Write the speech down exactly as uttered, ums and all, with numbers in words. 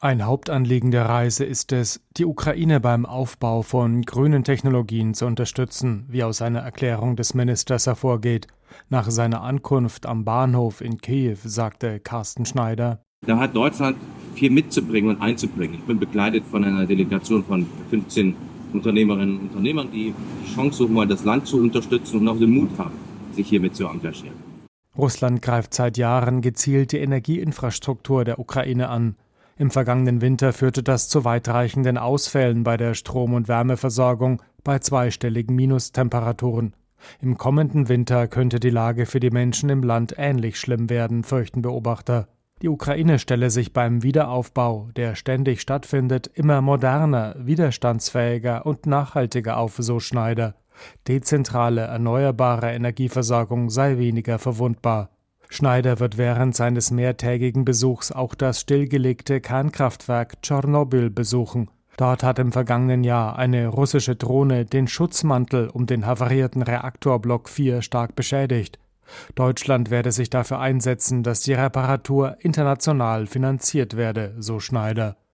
Ein Hauptanliegen der Reise ist es, die Ukraine beim Aufbau von grünen Technologien zu unterstützen, wie aus einer Erklärung des Ministers hervorgeht. Nach seiner Ankunft am Bahnhof in Kiew sagte Carsten Schneider: Da hat Deutschland viel mitzubringen und einzubringen. Ich bin begleitet von einer Delegation von fünfzehn Unternehmerinnen und Unternehmern, die die Chance suchen wollen, das Land zu unterstützen und auch den Mut haben, sich hiermit zu engagieren. Russland greift seit Jahren gezielt die Energieinfrastruktur der Ukraine an. Im vergangenen Winter führte das zu weitreichenden Ausfällen bei der Strom- und Wärmeversorgung bei zweistelligen Minustemperaturen. Im kommenden Winter könnte die Lage für die Menschen im Land ähnlich schlimm werden, fürchten Beobachter. Die Ukraine stelle sich beim Wiederaufbau, der ständig stattfindet, immer moderner, widerstandsfähiger und nachhaltiger auf, so Schneider. Dezentrale, erneuerbare Energieversorgung sei weniger verwundbar. Schneider wird während seines mehrtägigen Besuchs auch das stillgelegte Kernkraftwerk Tschernobyl besuchen. Dort hat im vergangenen Jahr eine russische Drohne den Schutzmantel um den havarierten Reaktorblock vier stark beschädigt. Deutschland werde sich dafür einsetzen, dass die Reparatur international finanziert werde, so Schneider.